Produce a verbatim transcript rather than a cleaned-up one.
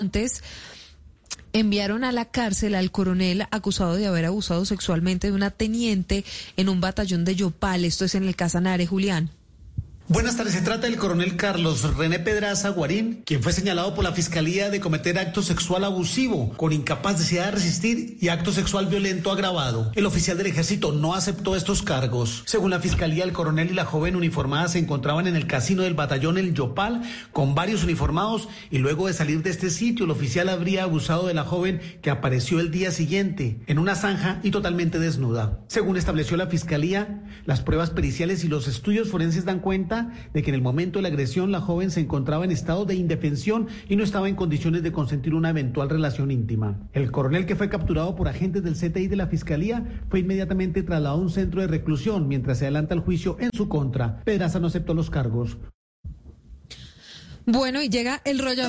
Antes enviaron a la cárcel al coronel acusado de haber abusado sexualmente de una teniente en un batallón de Yopal. Esto es en el Casanare, Julián. Buenas tardes, se trata del coronel Carlos René Pedraza Guarín, quien fue señalado por la Fiscalía de cometer acto sexual abusivo con incapacidad de resistir y acto sexual violento agravado. El oficial del ejército no aceptó estos cargos. Según la Fiscalía, el coronel y la joven uniformada se encontraban en el casino del batallón El Yopal con varios uniformados y luego de salir de este sitio, el oficial habría abusado de la joven que apareció el día siguiente en una zanja y totalmente desnuda. Según estableció la Fiscalía, las pruebas periciales y los estudios forenses dan cuenta de que en el momento de la agresión la joven se encontraba en estado de indefensión y no estaba en condiciones de consentir una eventual relación íntima. El coronel, que fue capturado por agentes del C T I de la Fiscalía, fue inmediatamente trasladado a un centro de reclusión mientras se adelanta el juicio en su contra. Pedraza no aceptó los cargos. Bueno, y llega el rollo